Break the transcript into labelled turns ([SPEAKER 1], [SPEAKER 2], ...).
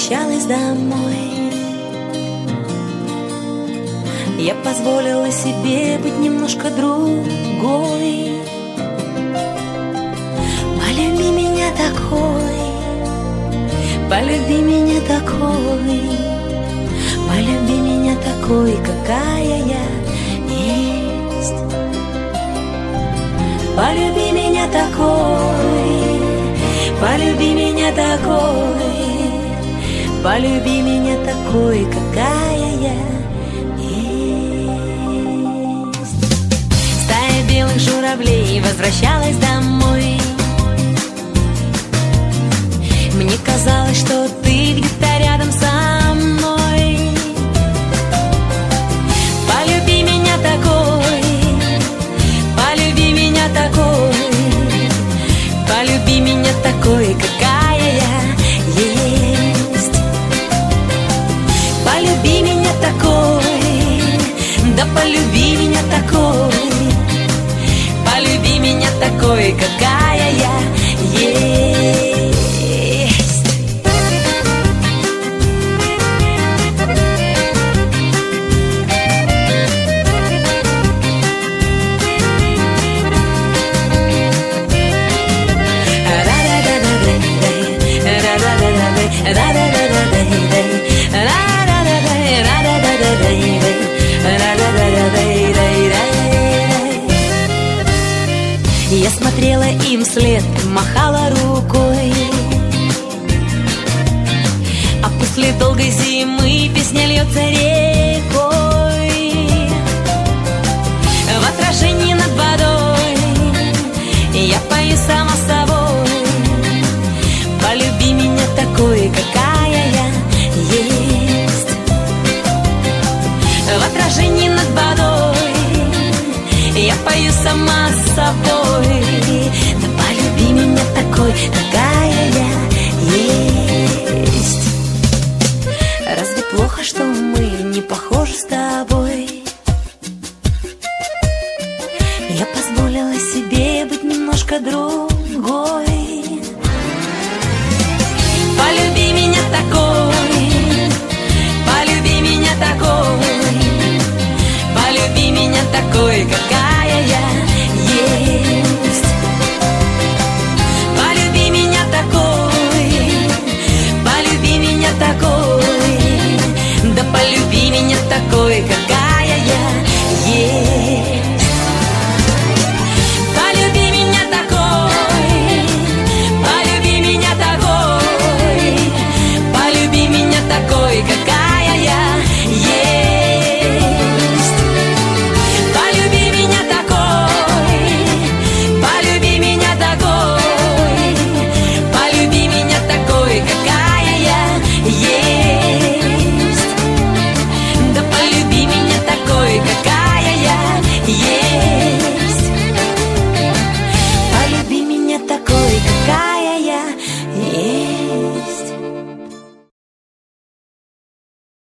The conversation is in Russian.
[SPEAKER 1] возвращалась домой, я позволила себе быть немножко другой. Полюби меня такой, полюби меня такой, полюби меня такой, какая я есть. Полюби меня такой, полюби меня такой, полюби меня такой, какая я есть. Стая белых журавлей возвращалась домой. Мне казалось, что ты где-то рядом со мной. Полюби меня такой, полюби меня такой, полюби меня такой, какая я есть. Полюби меня такой, да полюби меня такой, полюби меня такой, какая я есть. Я смотрела им вслед, махала рукой, а после долгой зимы